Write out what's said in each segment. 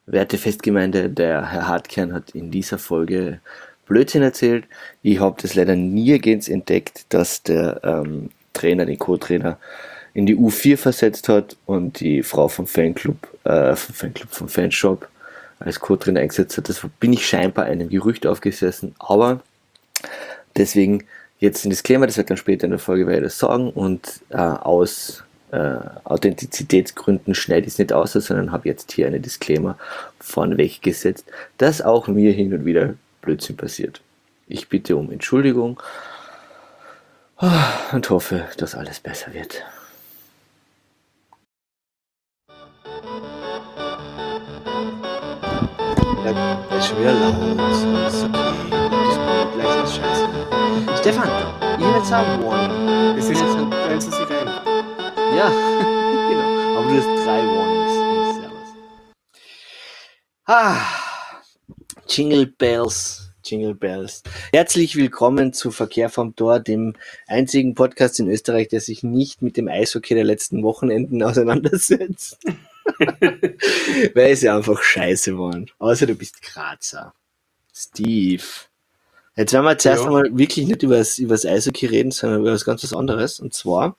Werte Festgemeinde, der Herr Hartkern hat in dieser Folge Blödsinn erzählt. Ich habe das leider nirgends entdeckt, dass der Trainer, den Co-Trainer, in die U4 versetzt hat und die Frau vom vom Fanshop als Co-Trainer eingesetzt hat. Das bin ich scheinbar einem Gerücht aufgesessen, aber deswegen jetzt ein Disclaimer, das wird dann später in der Folge werde ich das sagen und aus Authentizitätsgründen schneide ich es nicht aus, sondern habe jetzt hier eine Disclaimer vorneweg gesetzt, dass auch mir hin und wieder Blödsinn passiert. Ich bitte um Entschuldigung und hoffe, dass alles besser wird. Ja, ist schon wieder laut. Ist okay. Die Spur gleich ist scheiße. Stefan, ich habe jetzt ein Warning. Es ist eins, das ich rein. Ja, genau. Aber du hast 3 Warnings. Servus. Jingle Bells. Jingle Bells. Herzlich willkommen zu Verkehr vom Tor, dem einzigen Podcast in Österreich, der sich nicht mit dem Eishockey der letzten Wochenenden auseinandersetzt. Weil es ja einfach scheiße waren. Außer du bist Grazer. Steve. Jetzt werden wir zuerst einmal wirklich nicht über das Eishockey reden, sondern über was ganz anderes. Und zwar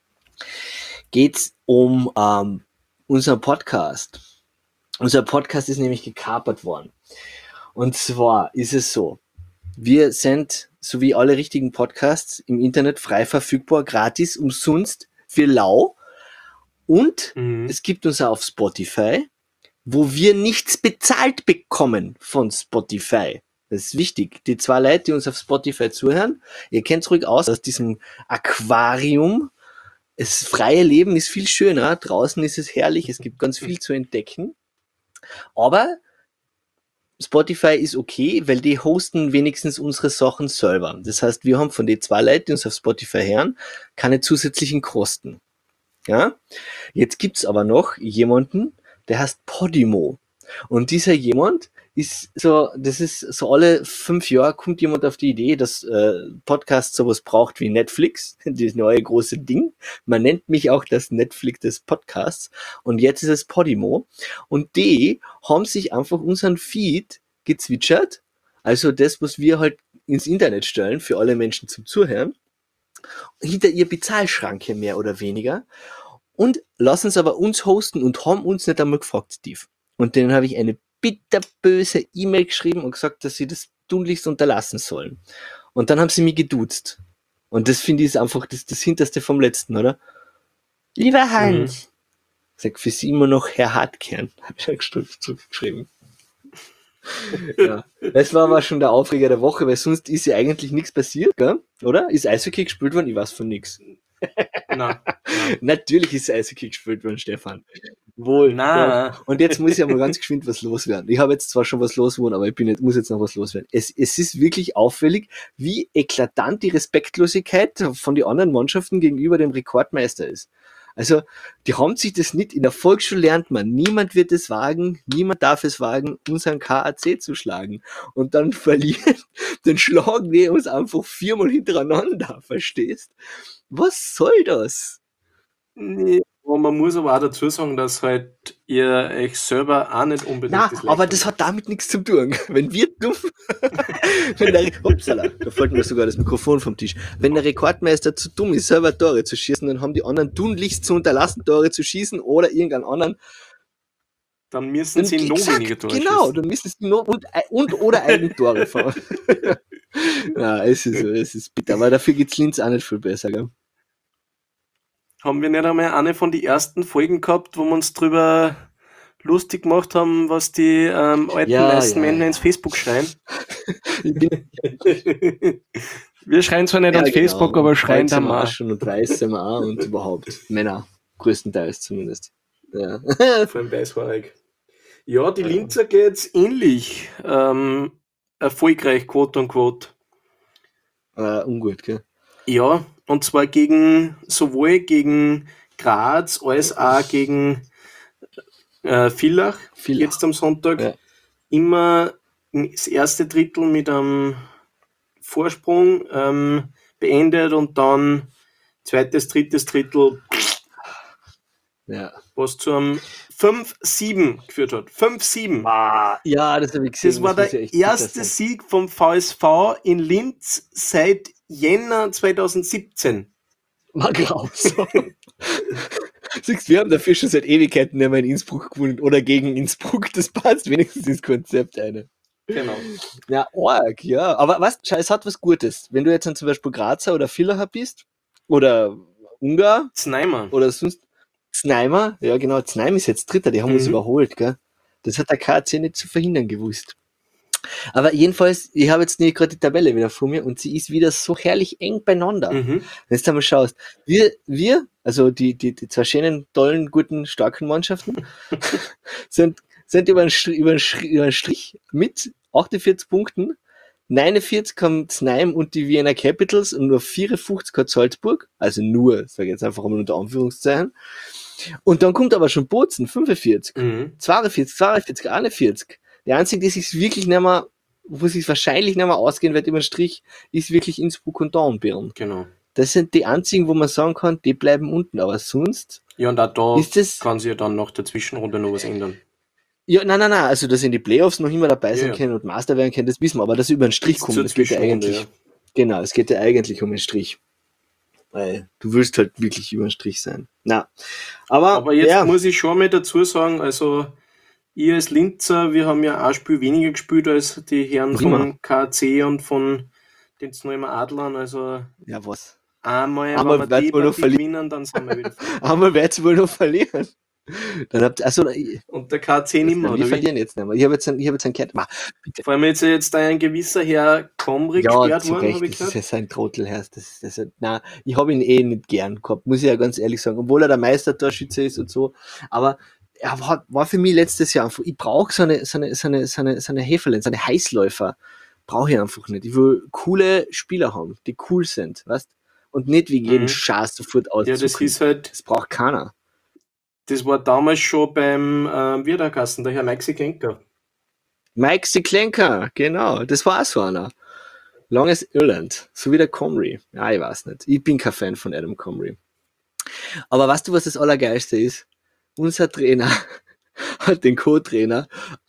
geht's um unseren Podcast. Unser Podcast ist nämlich gekapert worden. Und zwar ist es so, wir sind, so wie alle richtigen Podcasts, im Internet frei verfügbar, gratis, umsonst, für lau. Und es gibt uns auch auf Spotify, wo wir nichts bezahlt bekommen von Spotify. Das ist wichtig. Die 2 Leute, die uns auf Spotify zuhören, ihr kennt's ruhig aus diesem Aquarium. Das freie Leben ist viel schöner. Draußen ist es herrlich. Es gibt ganz viel zu entdecken. Aber Spotify ist okay, weil die hosten wenigstens unsere Sachen selber. Das heißt, wir haben von den 2 Leuten, die uns auf Spotify hören, keine zusätzlichen Kosten. Ja? Jetzt gibt's aber noch jemanden, der heißt Podimo. Und dieser jemand ist so, das ist so alle 5 Jahre kommt jemand auf die Idee, dass Podcast sowas braucht wie Netflix, das neue große Ding. Man nennt mich auch das Netflix des Podcasts. Und jetzt ist es Podimo. Und die haben sich einfach unseren Feed gezwitschert. Also das, was wir halt ins Internet stellen, für alle Menschen zum Zuhören. Hinter ihr Bezahlschranke mehr oder weniger und lassen es aber uns hosten und haben uns nicht einmal gefragt, Steve. Und denen habe ich eine bitterböse E-Mail geschrieben und gesagt, dass sie das tunlichst unterlassen sollen. Und dann haben sie mich geduzt. Und das finde ich ist einfach das Hinterste vom Letzten, oder? Lieber Hans. Sag für sie immer noch Herr Hartkern, habe ich zurückgeschrieben. Ja, das war aber schon der Aufreger der Woche, weil sonst ist ja eigentlich nichts passiert, gell? Oder? Ist Eishockey gespielt worden? Ich weiß von nichts. Nein. Natürlich ist Eishockey gespielt worden, Stefan. Wohl. Na. Und jetzt muss ich ja mal ganz geschwind was loswerden. Ich habe jetzt zwar schon was losgeworden, aber muss jetzt noch was loswerden. Es ist wirklich auffällig, wie eklatant die Respektlosigkeit von den anderen Mannschaften gegenüber dem Rekordmeister ist. Also, die haben sich das nicht in der Volksschule lernt man. Niemand wird es wagen, niemand darf es wagen, unseren KAC zu schlagen. Und dann verlieren, dann schlagen die uns einfach 4-mal hintereinander, verstehst? Was soll das? Nee, aber man muss aber auch dazu sagen, dass halt ihr euch selber auch nicht unbedingt Na, das aber das hat damit nichts zu tun. Wenn wir dumm, upsala, da fällt mir sogar das Mikrofon vom Tisch. Wenn der Rekordmeister zu dumm ist, selber Tore zu schießen, dann haben die anderen tunlichst zu unterlassen, Tore zu schießen oder irgendeinen anderen. Dann müssen sie noch weniger Tore genau, schießen. dann müssen sie noch und oder Eigentore fahren. Ja, es ist bitter, aber dafür geht's Linz auch nicht viel besser, gell? Haben wir nicht einmal eine von den ersten Folgen gehabt, wo wir uns drüber lustig gemacht haben, was die alten weißen Männer ins Facebook schreien? Wir schreien zwar nicht ans Facebook, aber schreien da mal. Und weiß sind wir auch und überhaupt. Männer, größtenteils zumindest. Ja. Vor allem weißhaarig. Ja, die Linzer geht's ähnlich. Erfolgreich, quote unquote. Ungut, gell? Ja, und zwar sowohl gegen Graz als auch gegen Villach jetzt am Sonntag. Ja. Immer das erste Drittel mit einem Vorsprung beendet und dann zweites, drittes Drittel Ja. was zu einem 5-7 geführt hat. 5-7. Ja, das habe ich gesehen. Das war der erste Sieg vom VSV in Linz seit Jänner 2017. War grausam. Siehst, wir haben dafür schon seit Ewigkeiten nicht mehr in Innsbruck gewonnen oder gegen Innsbruck. Das passt wenigstens ins Konzept eine. Genau. Ja, arg, ja. Aber was, es hat was Gutes. Wenn du jetzt dann zum Beispiel Grazer oder Villacher bist oder Ungar Znaimer. oder sonst Znaimer, ja genau, Znaim ist jetzt Dritter, die haben uns überholt, gell? Das hat der KAC nicht zu verhindern gewusst. Aber jedenfalls, ich habe jetzt nicht gerade die Tabelle wieder vor mir und sie ist wieder so herrlich eng beieinander. Wenn du da mal schaust, wir, also die zwei schönen, tollen, guten, starken Mannschaften, sind über einen Strich mit 48 Punkten. 49 haben Znaim und die Vienna Capitals und nur 54 hat Salzburg. Also nur, sage ich jetzt einfach mal unter Anführungszeichen. Und dann kommt aber schon Bozen, 45, 42, 41. Der einzige, die sich wirklich nicht mehr, wo sich wahrscheinlich nicht mehr ausgehen wird über den Strich, ist wirklich Innsbruck und Dornbirn. Genau. Das sind die einzigen, wo man sagen kann, die bleiben unten. Aber sonst. Ja, und auch da ist das, kann sich ja dann nach der Zwischenrunde noch was ändern. Ja, nein. Also, dass in die Playoffs noch immer dabei sein können und Master werden können, das wissen wir. Aber dass sie über den Strich kommen, das geht ja eigentlich. Ja. Genau, es geht ja eigentlich um den Strich. Weil du willst halt wirklich über den Strich sein. Aber jetzt muss ich schon mal dazu sagen, also ich als Linzer, wir haben ja ein Spiel weniger gespielt als die Herren vom KAC und von den Znaimer Adlern. Also ja, was? Einmal wenn wir die Partie gewinnen, dann sind wir wieder verlieren. Einmal wird es wohl noch verlieren. Dann habt und der KAC nicht mehr, wir verlieren jetzt nicht mehr. Ich habe jetzt einen Kert. Vor allem jetzt ein gewisser Herr Komri gesperrt worden, habe ich gehört. Das ist ein Trottelherr. Ich habe ihn nicht gern gehabt, muss ich ja ganz ehrlich sagen. Obwohl er der Meistertorschütze ist und so. Aber er war für mich letztes Jahr einfach, ich brauche so eine Heferlein, so eine Heißläufer. Brauche ich einfach nicht. Ich will coole Spieler haben, die cool sind, weißt? Und nicht wegen jeden Scheiß sofort auszukriegen. Ja, das ist halt. Das braucht keiner. Das war damals schon beim Wirderkassen, der Herr Mike Siklenka. Mike Siklenka, genau. Das war auch so einer. Longes Irland, so wie der Comrie. Ja, ich weiß nicht. Ich bin kein Fan von Adam Comrie. Aber weißt du, was das Allergeilste ist? Unser Trainer hat den Co-Trainer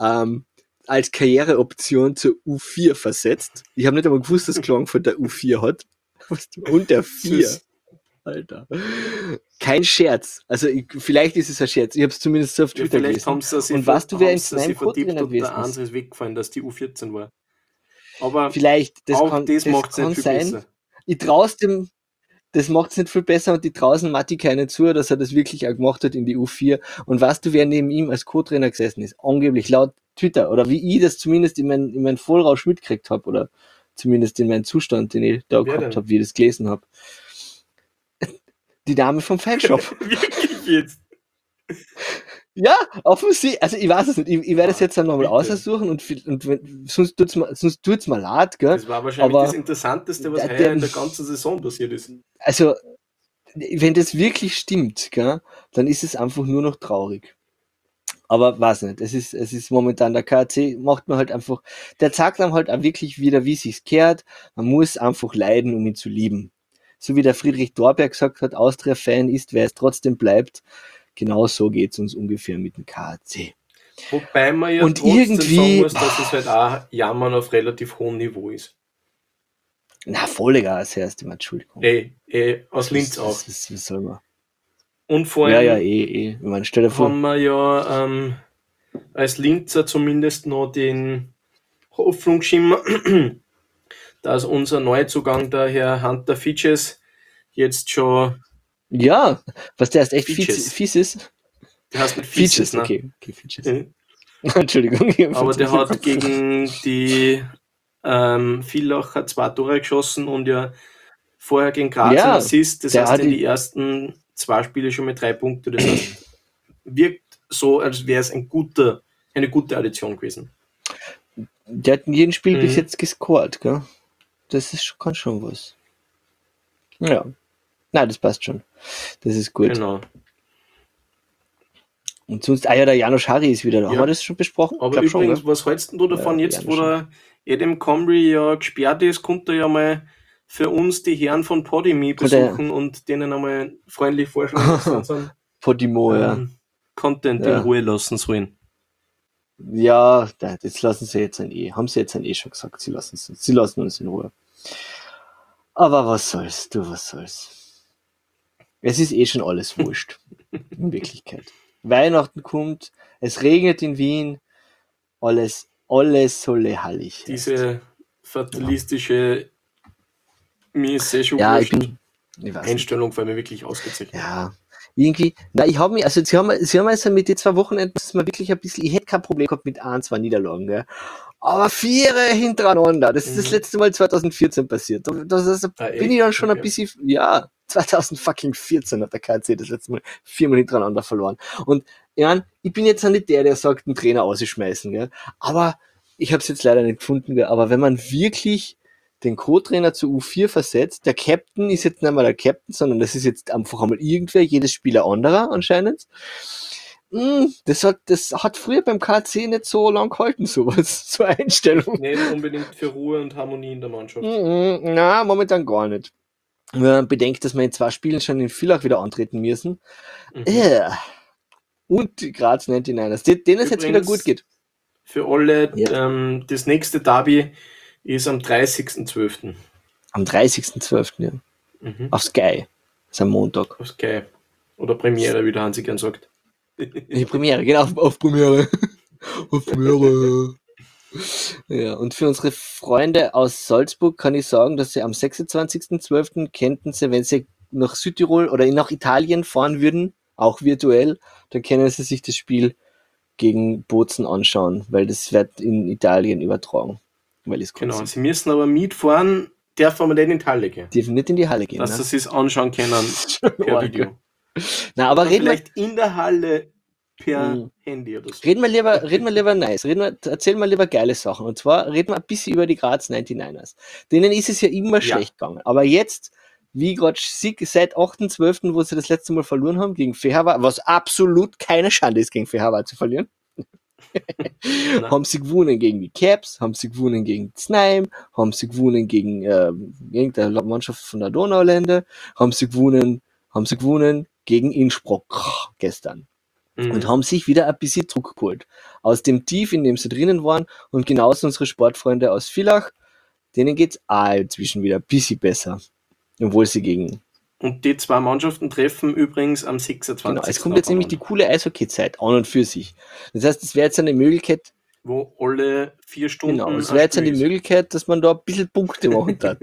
als Karriereoption zur U4 versetzt. Ich habe nicht einmal gewusst, dass Klagenfurt der U4 hat. Und der 4. Alter. Kein Scherz. Also vielleicht ist es ein Scherz. Ich habe es zumindest so auf Twitter gelesen. Und weißt du, wer in Znaim Co-Trainer gewesen ist? Der 1 ist weggefallen, dass die U14 war. Aber vielleicht, das macht es nicht viel sein. Besser. Ich traue dem, das macht es nicht viel besser und die draußen Matti keine zu, dass er das wirklich auch gemacht hat in die U4. Und weißt du, wer neben ihm als Co-Trainer gesessen ist? Angeblich laut Twitter oder wie ich das zumindest in meinem Vollrausch mitgekriegt habe oder zumindest in meinem Zustand, den ich da gehabt habe, wie ich das gelesen habe. Die Dame vom Fanshop. Wirklich jetzt? Ja, offensichtlich. Also ich weiß es nicht. Ich werde es jetzt dann nochmal aussuchen und sonst tut's mal leid, gell? Das war wahrscheinlich das Interessanteste, was heuer in der ganzen Saison passiert ist. Also, wenn das wirklich stimmt, gell, dann ist es einfach nur noch traurig. Aber weiß nicht, es ist momentan der KAC, macht man halt einfach, der zeigt einem halt auch wirklich wieder, wie es sich kehrt. Man muss einfach leiden, um ihn zu lieben. So wie der Friedrich Dorberg gesagt hat, Austria-Fan ist, wer es trotzdem bleibt. Genau so geht es uns ungefähr mit dem KAC. Wobei man ja und trotzdem irgendwie sagen muss, dass es halt auch Jammern auf relativ hohem Niveau ist. Na, voll egal, das erste Mal, Entschuldigung. Aus Linz auch. Was soll man? Und vor allem ja, Ich meine, stell dir vor. Haben wir ja als Linzer zumindest noch den Hoffnungsschimmer, dass unser Neuzugang, der Herr Hunter Fitches, jetzt schon... Ja, was der ist echt fies ist. Der heißt nicht Fitches, ne? Okay, Fitches. Entschuldigung. Aber der hat gegen die Villacher 2 Tore geschossen und ja vorher gegen Graz einen Assist. Das heißt, in die ersten 2 Spiele schon mit 3 Punkte. Das heißt, wirkt so, als wäre es eine gute Addition gewesen. Der hat in jedem Spiel bis jetzt gescored, gell? Das kann schon was. Ja. Nein, das passt schon. Das ist gut. Genau. Und sonst, der Janusz Harry ist wieder da. Haben wir das schon besprochen? Aber übrigens, schon, was hältst du davon jetzt, wo der Adam Comrie ja gesperrt ist, kommt er ja mal für uns die Herren von Podimi besuchen und denen einmal freundlich vorschlagen. Podimo, ja. Content in Ruhe lassen sollen. Ja, das lassen sie jetzt haben sie jetzt schon gesagt, sie lassen uns in Ruhe. Aber was soll's. Es ist schon alles wurscht, in Wirklichkeit. Weihnachten kommt, es regnet in Wien, alles solle hallig. Diese fatalistische, mir ist schon wurscht. Einstellung vor mir wirklich ausgezeichnet. Ja, irgendwie, sie haben also mit den 2 Wochenenden, das ist mir wirklich ein bisschen, ich hätte kein Problem gehabt mit 1, 2 Niederlagen, gell. Aber 4 hintereinander, das ist das letzte Mal 2014 passiert. Bin ich dann schon ein bisschen, 2014 hat der KC das letzte Mal 4-mal hintereinander verloren. Und ja, ich bin jetzt nicht der sagt, einen Trainer ausschmeißen, gell. Aber ich habe es jetzt leider nicht gefunden, gell. Aber wenn man wirklich den Co-Trainer zu U4 versetzt, der Captain ist jetzt nicht mal der Captain, sondern das ist jetzt einfach einmal irgendwer, jedes Spieler anderer anscheinend. Das hat früher beim KC nicht so lang gehalten, sowas, so eine Einstellung. Nicht unbedingt für Ruhe und Harmonie in der Mannschaft. Na, momentan gar nicht. Wenn man bedenkt, dass wir in 2 Spielen schon in Villach wieder antreten müssen. Und die Graz 99ers, denen es jetzt wieder gut geht. Für alle, das nächste Derby ist am 30.12. Am 30.12., ja. Auf Sky. Das ist am Montag. Auf Sky. Oder Premiere, wie der Hansi gern sagt. Die Premiere, genau, auf Premiere. Auf Premiere. Ja, und für unsere Freunde aus Salzburg kann ich sagen, dass sie am 26.12. könnten sie, wenn sie nach Südtirol oder nach Italien fahren würden, auch virtuell, dann können sie sich das Spiel gegen Bozen anschauen, weil das wird in Italien übertragen. Genau, sie müssen aber mitfahren, dürfen aber nicht in die Halle gehen. Dürfen nicht in die Halle gehen. Dass sie es anschauen können per Video. Na, aber vielleicht in der Halle per Handy oder so. Reden wir lieber nice. Erzählen wir lieber geile Sachen. Und zwar reden wir ein bisschen über die Graz 99ers. Denen ist es ja immer schlecht gegangen. Aber jetzt, wie gerade seit 8.12., wo sie das letzte Mal verloren haben, gegen Fehervar, was absolut keine Schande ist, gegen Fehervar zu verlieren. Haben sie gewonnen gegen die Caps, haben sie gewonnen gegen Znaim, haben sie gewonnen gegen irgendeine Mannschaft von der Donaulände, haben sie gewonnen gegen Innsbruck gestern. Und haben sich wieder ein bisschen Druck geholt. Aus dem Tief, in dem sie drinnen waren, und genauso unsere Sportfreunde aus Villach, denen geht's inzwischen wieder ein bisschen besser. Obwohl sie gegen... Und die 2 Mannschaften treffen übrigens am 26. Genau, es kommt jetzt nämlich die coole Eishockey-Zeit an und für sich. Das heißt, es wäre jetzt eine Möglichkeit... Wo alle 4 Stunden... Genau, es wäre jetzt eine Möglichkeit, dass man da ein bisschen Punkte machen darf.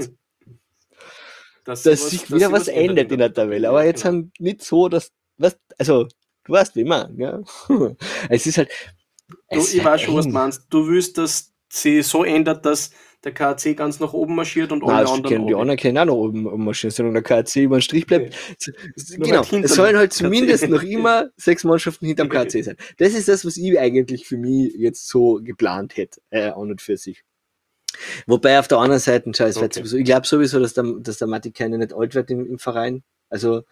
dass sich wieder was ändert in der Tabelle. Aber jetzt haben nicht so, dass... Also, du weißt, wie immer. Ja? Es ist halt... Ich weiß schon, was du meinst. Du willst, dass sie so ändert, dass der KAC ganz nach oben marschiert und alle anderen. Die anderen können auch nach oben marschieren, sondern der KAC über den Strich bleibt. Genau, es sollen halt zumindest noch immer 6 Mannschaften hinterm KAC sein. Das ist das, was ich eigentlich für mich jetzt so geplant hätte, an und für sich. Wobei auf der anderen Seite, ich glaube sowieso, dass der Matti Keine nicht alt wird im Verein. Also,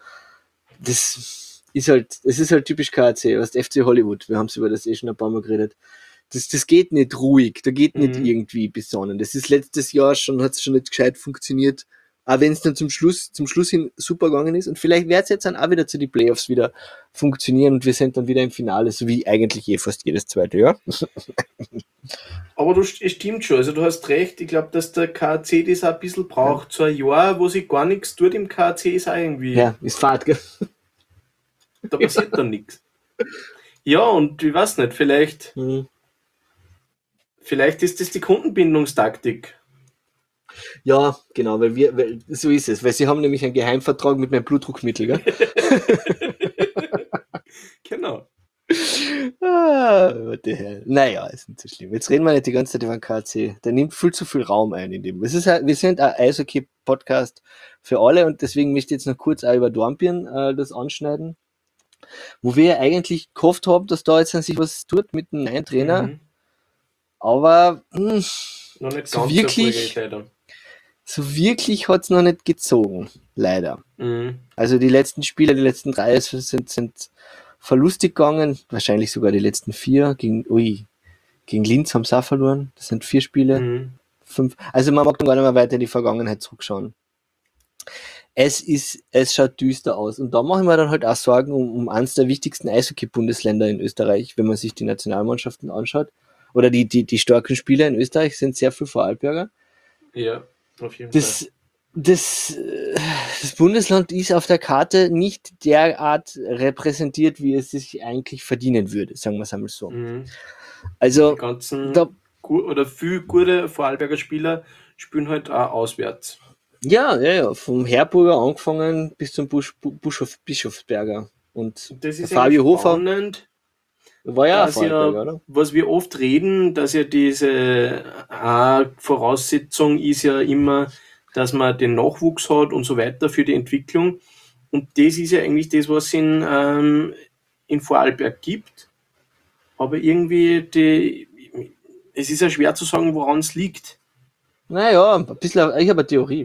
es ist halt typisch KAC, was FC Hollywood, wir haben es über das schon ein paar Mal geredet. Das geht nicht ruhig, da geht nicht irgendwie besonnen. Das ist letztes Jahr hat es schon nicht gescheit funktioniert, auch wenn es dann zum Schluss hin super gegangen ist. Und vielleicht wird es jetzt dann auch wieder zu den Playoffs wieder funktionieren und wir sind dann wieder im Finale, so wie eigentlich fast jedes zweite Jahr. Aber es stimmt schon, also du hast recht, ich glaube, dass der KAC das auch ein bisschen braucht. So ein Jahr, wo sich gar nichts tut im KAC, ist auch irgendwie... Ja, ist Fahrt, gell? Da passiert dann nichts. Ja, und ich weiß nicht, vielleicht ist das die Kundenbindungstaktik. Ja, genau, weil so ist es, weil sie haben nämlich einen Geheimvertrag mit meinem Blutdruckmittel, gell? Genau. Naja, ist nicht so schlimm. Jetzt reden wir nicht die ganze Zeit über den KAC. Der nimmt viel zu viel Raum ein in dem. Wir sind ein Eishockey-Podcast für alle und deswegen möchte ich jetzt noch kurz auch über Dornbirn das anschneiden. Wo wir eigentlich gehofft haben, dass da jetzt sich was tut mit dem neuen Trainer. Aber noch nicht so wirklich hat es noch nicht gezogen, leider. Also die letzten Spiele, die letzten 3 sind verlustig gegangen, wahrscheinlich sogar die letzten 4. Gegen Linz haben sie auch verloren. Das sind 4 Spiele, 5. Also man mag dann gar nicht mehr weiter in die Vergangenheit zurückschauen. es schaut düster aus. Und da mache ich mir dann halt auch Sorgen um eines der wichtigsten Eishockey-Bundesländer in Österreich, wenn man sich die Nationalmannschaften anschaut. Oder die starken Spieler in Österreich sind sehr viel Vorarlberger. Ja, auf jeden Fall. Das Bundesland ist auf der Karte nicht derart repräsentiert, wie es sich eigentlich verdienen würde, sagen wir es einmal so. Also, die ganzen viel gute Vorarlberger Spieler spielen halt auch auswärts. Ja, vom Herburger angefangen bis zum Bischofsberger. Und das ist Fabio Hofer spannend, war ja auch Vorarlberger, oder? Was wir oft reden, dass ja diese Voraussetzung ist ja immer, dass man den Nachwuchs hat und so weiter für die Entwicklung. Und das ist ja eigentlich das, was es in Vorarlberg gibt. Aber irgendwie, es ist ja schwer zu sagen, woran es liegt. Naja, ein bisschen, ich habe eine Theorie.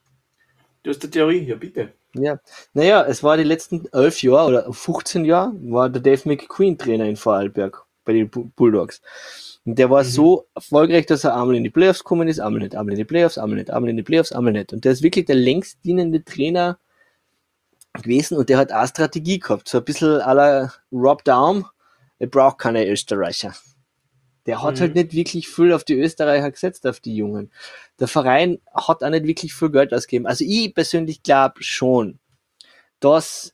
Du hast eine Theorie, ja bitte. Ja, naja, es war die letzten 11 Jahre oder 15 Jahre, war der Dave McQueen Trainer in Vorarlberg bei den Bulldogs. Und der war so erfolgreich, dass er einmal in die Playoffs gekommen ist, einmal nicht, einmal in die Playoffs, einmal nicht, einmal in die Playoffs, einmal nicht. Und der ist wirklich der längst dienende Trainer gewesen und der hat auch Strategie gehabt. So ein bisschen à la Rob Daum, er braucht keine Österreicher. Der hat halt nicht wirklich viel auf die Österreicher gesetzt, auf die Jungen. Der Verein hat auch nicht wirklich viel Geld ausgegeben. Also ich persönlich glaube schon, dass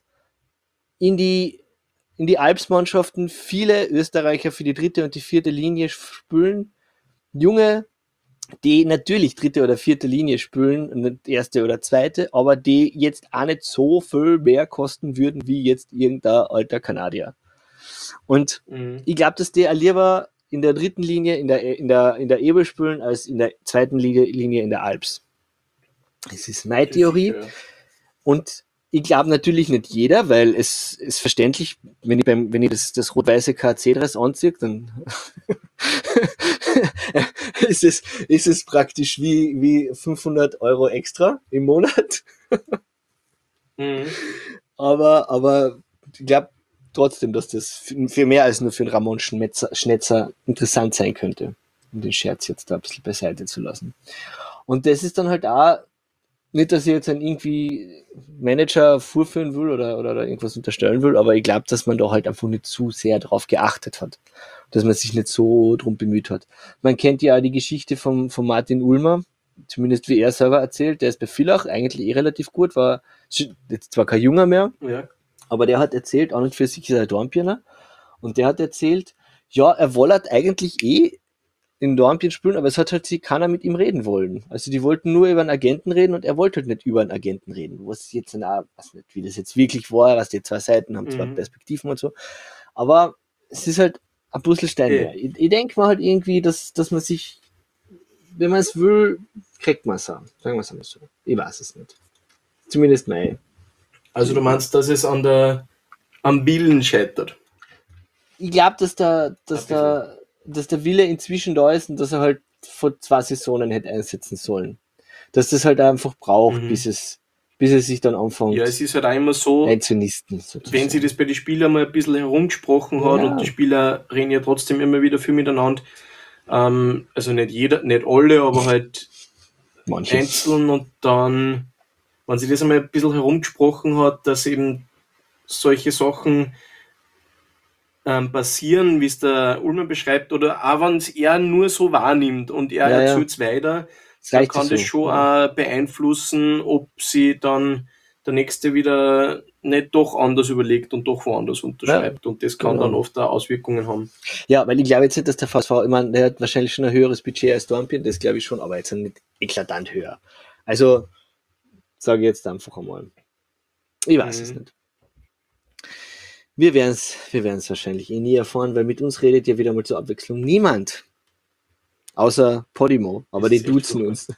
in die Alpsmannschaften viele Österreicher für die 3. und die 4. Linie spielen. Junge, die natürlich 3. oder 4. Linie spielen, nicht 1. oder 2., aber die jetzt auch nicht so viel mehr kosten würden, wie jetzt irgendein alter Kanadier. Und ich glaube, dass der lieber in der 3. Linie in der Ebel spielen, als in der 2. Linie in der Alps. Das ist meine Theorie. Sicher. Und ich glaube natürlich nicht jeder, weil es ist verständlich, wenn ich das rot-weiße KC-Dress anziehe, dann ist es praktisch wie 500 € extra im Monat. Aber ich glaube trotzdem, dass das für mehr als nur für einen Ramon Schnetzer interessant sein könnte, um den Scherz jetzt da ein bisschen beiseite zu lassen. Und das ist dann halt auch nicht, dass ich jetzt einen irgendwie Manager vorführen will oder irgendwas unterstellen will, aber ich glaube, dass man da halt einfach nicht zu sehr drauf geachtet hat. Dass man sich nicht so drum bemüht hat. Man kennt ja auch die Geschichte von Martin Ulmer, zumindest wie er selber erzählt, der ist bei Villach eigentlich relativ gut, war jetzt zwar kein Junger mehr, ja. Aber der hat erzählt, an und für sich ist er Dornbirner, und der hat erzählt, ja, er wollte eigentlich in Dornbirn spielen, aber es hat halt keiner mit ihm reden wollen. Also die wollten nur über einen Agenten reden und er wollte halt nicht über einen Agenten reden. Was jetzt weiß nicht, wie das jetzt wirklich war, was die zwei Seiten haben, zwei Perspektiven und so. Aber es ist halt ein Puzzlestein mehr. Ich denke mal halt irgendwie, dass man sich, wenn man es will, kriegt man es auch. Sagen wir es einmal so. Ich weiß es nicht. Zumindest mein. Also du meinst, dass es am Willen scheitert? Ich glaube, dass der Wille inzwischen da ist und dass er halt vor 2 Saisonen hätte einsetzen sollen. Dass das halt einfach braucht, bis es sich dann anfängt. Ja, es ist halt auch immer so, einzunisten, wenn sie das bei den Spielern mal ein bisschen herumgesprochen hat, und die Spieler reden ja trotzdem immer wieder viel miteinander. Also nicht alle, aber halt manche einzeln, und dann, wenn sie das einmal ein bisschen herumgesprochen hat, dass eben solche Sachen passieren, wie es der Ulmer beschreibt, oder auch wenn es er nur so wahrnimmt und er erzählt es weiter, dann kann das schon auch beeinflussen, ob sie dann der Nächste wieder nicht doch anders überlegt und doch woanders unterschreibt. Ja, und das kann dann oft auch Auswirkungen haben. Ja, weil ich glaube jetzt nicht, dass der VSV, ich meine, der hat wahrscheinlich schon ein höheres Budget als Dornbirn, das glaube ich schon, aber jetzt nicht eklatant höher. Also, sage ich jetzt einfach einmal. Ich weiß es nicht. Wir werden es wahrscheinlich nie erfahren, weil mit uns redet ja wieder mal zur Abwechslung niemand. Außer Podimo, aber die duzen uns.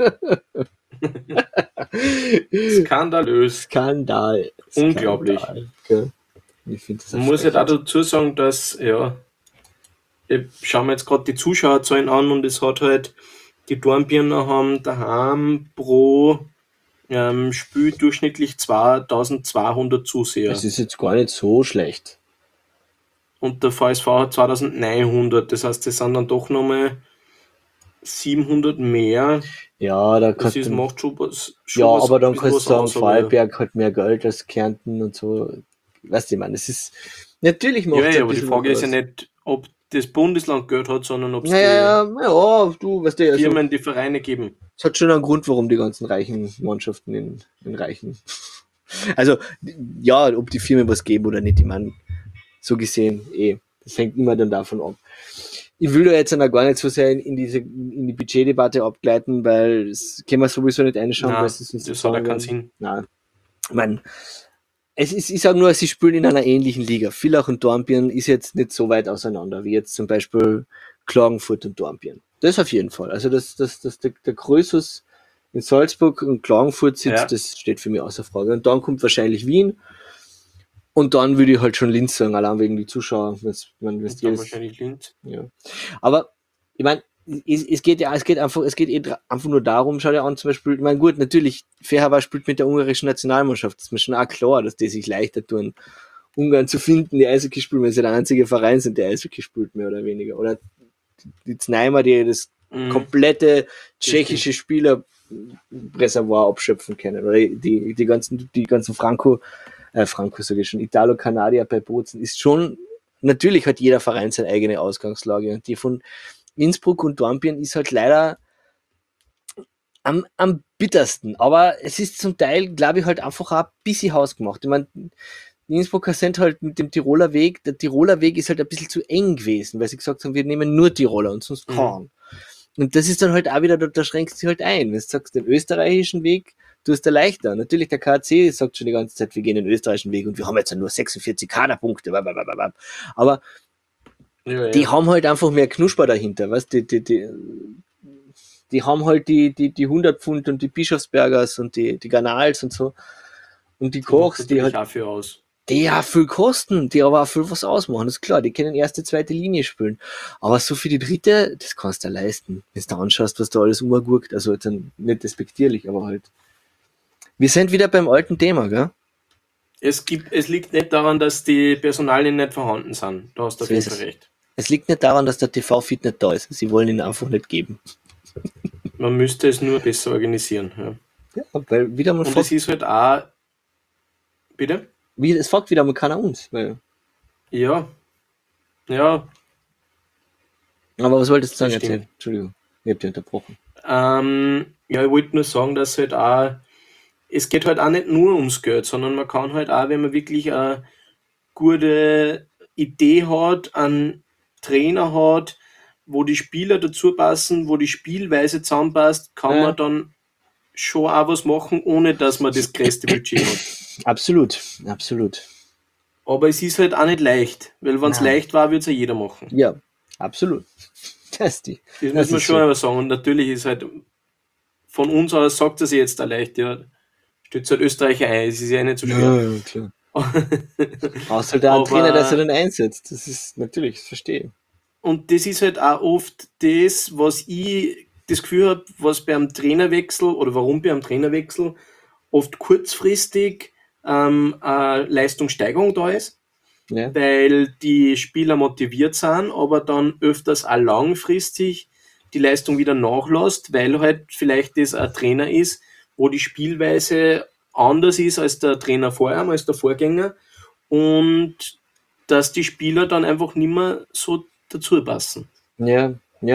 Skandalös. Skandal. Unglaublich. Okay. Ich finde das. Man muss ja halt auch dazu sagen, dass, ich schaue mir jetzt gerade die Zuschauerzahlen an, und es hat halt, die Dornbirner haben daheim pro Spiel durchschnittlich 2200 Zuseher. Das ist jetzt gar nicht so schlecht. Und der VSV hat 2900, das heißt, das sind dann doch nochmal 700 mehr. Ja, da kannst du. Macht schon ja, aber dann kannst du sagen, Vorarlberg hat mehr Geld als Kärnten und so. Weißt du, ich meine, es ist. Natürlich macht es ja, aber die Frage ist ja nicht, ob das Bundesland Geld hat, sondern ob es du, weißt du, Firmen, die Vereine geben. Es hat schon einen Grund, warum die ganzen reichen Mannschaften in reichen. Also, ja, ob die Firmen was geben oder nicht, ich meine, so gesehen, das hängt immer dann davon ab. Ich will da jetzt noch gar nicht so sehr in die Budgetdebatte abgleiten, weil das können wir sowieso nicht einschauen. Nein, das hat ja keinen Sinn. Nein. Ich meine, ich sage nur, sie spielen in einer ähnlichen Liga. Villach und Dornbirn ist jetzt nicht so weit auseinander, wie jetzt zum Beispiel Klagenfurt und Dornbirn. Das auf jeden Fall. Also, der Krösus in Salzburg und Klagenfurt sitzt, das steht für mich außer Frage. Und dann kommt wahrscheinlich Wien. Und dann würde ich halt schon Linz sagen, allein wegen die Zuschauer. Wahrscheinlich Linz. Ja. Aber, ich meine, es geht einfach nur darum, schau dir an, zum Beispiel, ich meine, gut, natürlich, Fehervar spielt mit der ungarischen Nationalmannschaft. Das ist mir schon auch klar, dass die sich leichter tun, Ungarn zu finden, die Eishockey spielen, weil sie der einzige Verein sind, der Eishockey spielt, mehr oder weniger. Oder die Znaimer, die das komplette tschechische Spielerreservoir abschöpfen können. Oder die ganzen Franco sage ich schon, Italo-Kanadier bei Bozen ist schon, natürlich hat jeder Verein seine eigene Ausgangslage. Und die von Innsbruck und Dornbirn ist halt leider am bittersten. Aber es ist zum Teil, glaube ich, halt einfach auch ein bisschen hausgemacht. Ich meine, die Innsbrucker sind halt mit dem Tiroler Weg, der Tiroler Weg ist halt ein bisschen zu eng gewesen, weil sie gesagt haben, wir nehmen nur Tiroler und sonst keinen. Und das ist dann halt auch wieder, da schränkst du dich halt ein. Wenn du sagst, den österreichischen Weg, du hast da leichter. Natürlich, der KC sagt schon die ganze Zeit, wir gehen den österreichischen Weg und wir haben jetzt nur 46 Kaderpunkte. Aber die haben halt einfach mehr Knusper dahinter. Weißt? Die haben halt die 100 Pfund und die Bischofsbergers und die Ganals und so. Und die Kochs, die halt. Dafür aus. Die ja viel kosten, die aber auch viel was ausmachen, das ist klar, die können erste, zweite Linie spielen. Aber so für die dritte, das kannst du ja leisten. Wenn du anschaust, was da alles umgurkt, also jetzt nicht despektierlich, aber halt. Wir sind wieder beim alten Thema, gell? Es liegt nicht daran, dass die Personalien nicht vorhanden sind. Da hast du auf jeden Fall recht. Es liegt nicht daran, dass der TV-Feed nicht da ist. Sie wollen ihn einfach nicht geben. Man müsste es nur besser organisieren. Ja, weil wieder mal. Und das ist halt auch. Bitte? Es fragt wieder mal keiner uns. Weil ja. Aber was wolltest du sagen? Erzählen? Entschuldigung, ich hab dich unterbrochen. Ich wollte nur sagen, dass halt auch, es geht halt auch nicht nur ums Geld, sondern man kann halt auch, wenn man wirklich eine gute Idee hat, einen Trainer hat, wo die Spieler dazu passen, wo die Spielweise zusammenpasst, kann man dann schon auch was machen, ohne dass man das größte Budget hat. Absolut. Aber es ist halt auch nicht leicht, weil wenn es leicht war, würde es ja jeder machen. Ja, absolut. Das muss man schon aber sagen. Und natürlich ist halt, von uns aus sagt es jetzt da leicht, ja, stützt halt Österreicher ein, es ist ja nicht so schwer. Ja, klar. Brauchst halt auch einen Trainer, der sich dann einsetzt. Das ist natürlich, das verstehe. Und das ist halt auch oft das, was ich das Gefühl habe, was beim Trainerwechsel oder warum beim Trainerwechsel oft kurzfristig eine Leistungssteigerung da ist, weil die Spieler motiviert sind, aber dann öfters auch langfristig die Leistung wieder nachlässt, weil halt vielleicht das ein Trainer ist, wo die Spielweise anders ist als der Trainer vorher, als der Vorgänger, und dass die Spieler dann einfach nicht mehr so dazu passen. Ja,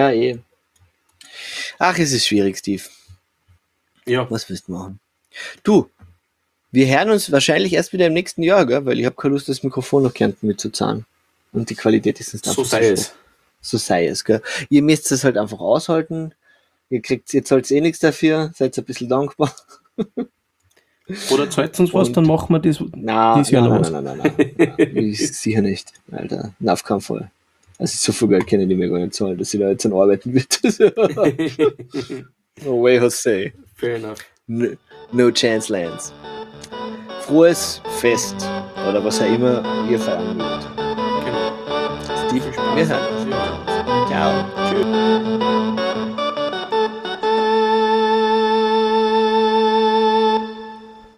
Ach, es ist schwierig, Steve. Ja. Was willst du machen? Du, wir hören uns wahrscheinlich erst wieder im nächsten Jahr, gell? Weil ich habe keine Lust, das Mikrofon noch Kärnten mitzuzahlen. Und die Qualität ist nicht so sei es. So sei es, gell? Ihr müsst es halt einfach aushalten. Ihr zahlt eh nichts dafür, seid ein bisschen dankbar. Oder zahlt uns was, dann machen wir das dieses Jahr los. Nein. Sicher nicht, Alter. Auf keinen Fall. Also so viel Geld können die mir gar nicht zahlen, dass ich da jetzt an arbeiten wird. No way, Jose. Fair enough. No chance lands. Frohes Fest oder was auch immer ihr feiern wollt. Genau. Steve, wir hören uns. Ciao. Tschüss.